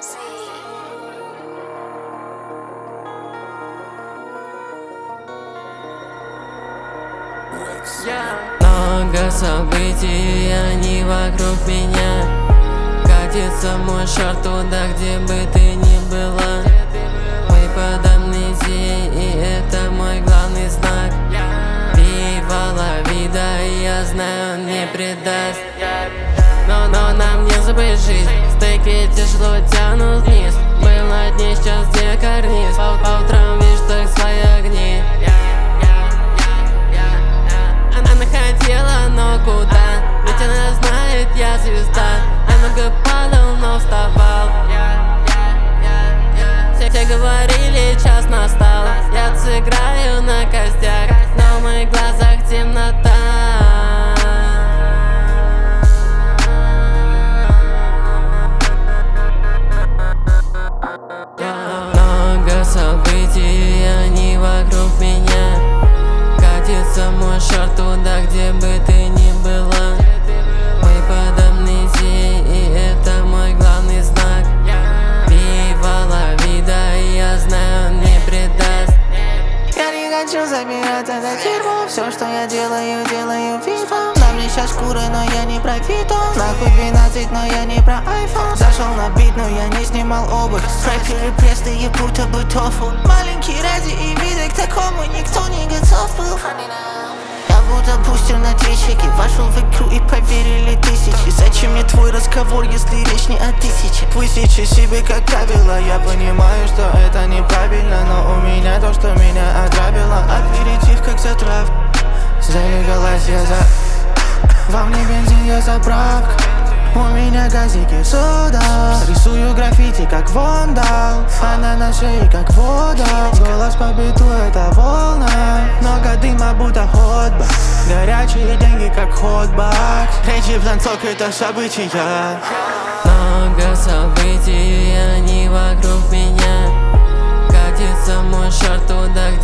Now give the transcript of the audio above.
Много событий, они вокруг меня. Катится мой шар туда, где бы ты ни была. Мы под амнезией, и это мой главный знак. Пивала вида, и я знаю, он не предаст. Но нам не забыть жизнь. Стейки тяжело тянут вниз. Был на дне, сейчас где карниз. По утрам вижу только свои огни. Она хотела, но куда? Ведь она знает, я звезда. Я много падал, но вставал. Все говорили, час настал. Я сыграю на костях, но в моих глазах темнота. Много событий, они вокруг меня. Катится мой шар туда, где бы ты ни была. Мы под амнезией, и это мой главный знак. Пивала вида, и я знаю, он не предаст. Я не хочу забирать это дерьмо. Все, что я делаю, делаю фифа. На мне сейчас шкура, но я не про фито. Нахуй 12, но я не про iPhone. Зашел на бит, но я не снимал обувь. Рэперы пресные, будто бы тофу. Маленький ради и вида, к такому никто не готов был. Я будто бустер на 3 чеки. Вошел в игру и поверили тысячи. Зачем мне твой разговор, если речь не о 1000? Высечи себе как правило. Я понимаю, что это неправильно, но у меня то, что меня ограбило. Аперитив как затрав. Залегалась я за... Во мне бензин, я заправка. У меня газики сода. Рисую граффити как вандал. Она на шее как вода. Голос по биту это волна. Много дыма будто ходбак. Горячие деньги как ходбак. Речи в танцок это события. Много событий, они вокруг меня. Катится мой шар туда, где